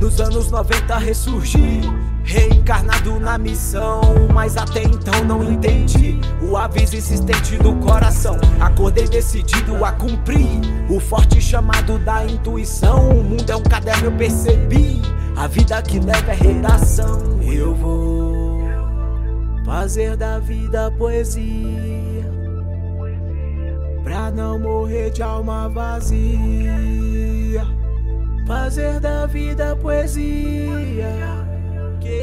Nos anos 90 ressurgi, reencarnado na missão, mas até então não entendi o aviso insistente do coração. Acordei decidido a cumprir o forte chamado da intuição. O mundo é um caderno, eu percebi, a vida que leva é redação. Eu vou fazer da vida poesia, pra não morrer de alma vazia. Fazer da vida poesia, que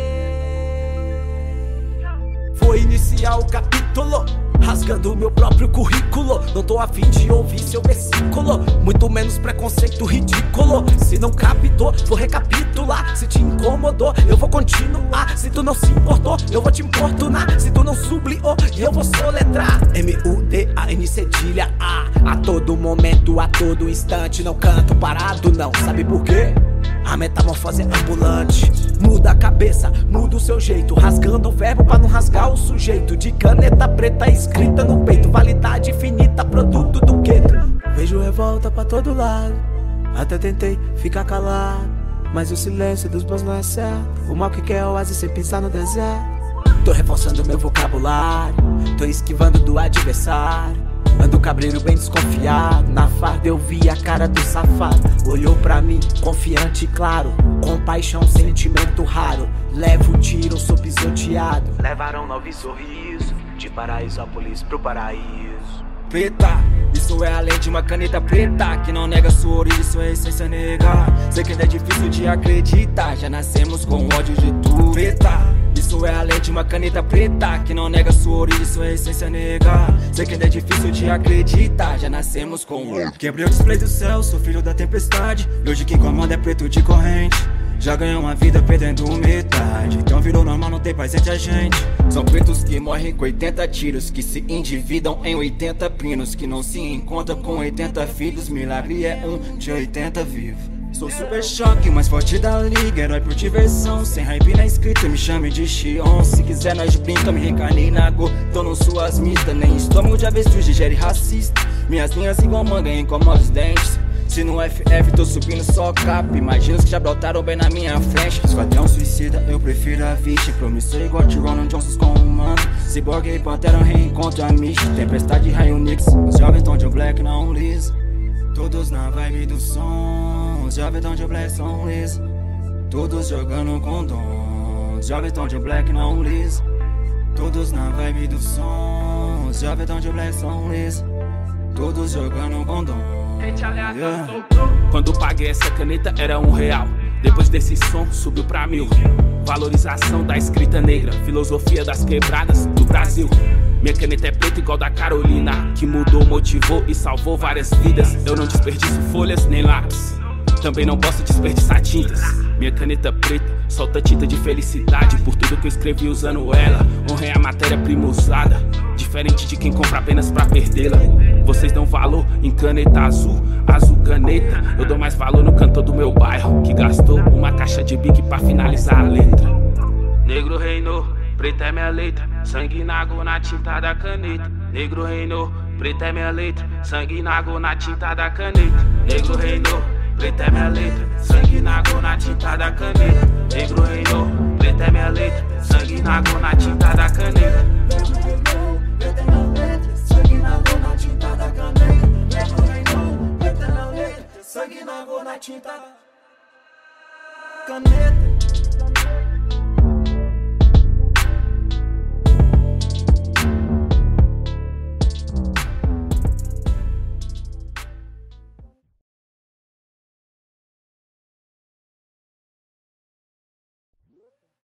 vou iniciar o capítulo, rasgando meu próprio currículo. Não tô afim de ouvir seu versículo, muito menos preconceito ridículo. Se não captou, vou recapitular. Se te incomodou, eu vou continuar. Se tu não se importou, eu vou te importunar. Se tu não sublinhou, eu vou soletrar M-U-D-A-N cedilha A. A todo momento, a todo instante, não canto parado não. Sabe por quê? A metamorfose é ambulante. Muda a cabeça, muda o seu jeito, rasgando o verbo pra não rasgar o sujeito. De caneta preta escrita no peito, validade infinita, produto do gueto. Vejo revolta pra todo lado, até tentei ficar calado, mas o silêncio dos bons não é certo. O mal que quer oásis sem pisar no deserto. Tô reforçando meu vocabulário, tô esquivando do adversário. Ando cabreiro bem desconfiado, na farda eu vi a cara do safado. Olhou pra mim, confiante e claro, compaixão, sentimento raro. Levo um tiro, sou pisoteado. Levaram 9 sorrisos, de Paraisópolis pro paraíso. Preta, isso é além de uma caneta preta, que não nega sua origem, sua essência nega. Sei que ainda é difícil de acreditar, já nascemos com ódio de tudo. Preta, isso é além de uma caneta preta, que não nega sua origem, sua essência nega. Sei que ainda é difícil de acreditar, já nascemos com ódio. Quebrei o display do céu, sou filho da tempestade, e hoje quem comanda é preto de corrente. Já ganhou uma vida perdendo metade, então virou normal, não tem paz entre a gente. São pretos que morrem com 80 tiros, que se endividam em 80 pinos, que não se encontram com 80 filhos. Milagre é um de 80 vivo. Sou super choque, mais forte da liga, herói por diversão. Sem hype na escrita, me chame de Xion. Se quiser nós brinca, me reencarnei na Go. Tô no suas mistas, nem estômago de avestruz digere racista. Minhas linhas igual manga, incomoda os dentes. Se no FF tô subindo só cap, imagina os que já brotaram bem na minha frente. Esquadrão suicida, eu prefiro a Vichy. Promissor igual de Ronan Johnson com o mano. Cyborg e Pantera reencontro a Mish. Tempestade, raio Nix, os jovens tão de black não liso. Todos na vibe do som, os jovens tão de black são liso. Todos jogando com dom, os jovens tão de black não liso. Todos na vibe do som, os jovens tão de black são liso. Todos jogando com dom. Yeah. Quando paguei essa caneta era R$1. Depois desse som subiu pra 1000. Valorização da escrita negra, filosofia das quebradas do Brasil. Minha caneta é preta igual da Carolina, que mudou, motivou e salvou várias vidas. Eu não desperdiço folhas nem lápis, também não posso desperdiçar tintas. Minha caneta preta solta tinta de felicidade por tudo que eu escrevi usando ela. Honrei a matéria-prima usada, diferente de quem compra apenas pra perdê-la. Vocês dão valor em caneta azul, azul caneta. Eu dou mais valor no cantor do meu bairro, que gastou uma caixa de bique pra finalizar a letra. Negro reinou, preta é minha letra, sangue na água na tinta da caneta. Negro reinou, preta é minha letra, sangue na água na tinta da caneta. Negro reinou, preta é minha letra, sangue na água na tinta da caneta. Negro reinou, preta é minha letra, sangue na água na tinta da caneta. Negro reinou, preta é minha letra, sangue na água na tinta da caneta. Negro reinou, preta é minha letra, sangue na água na tinta da caneta.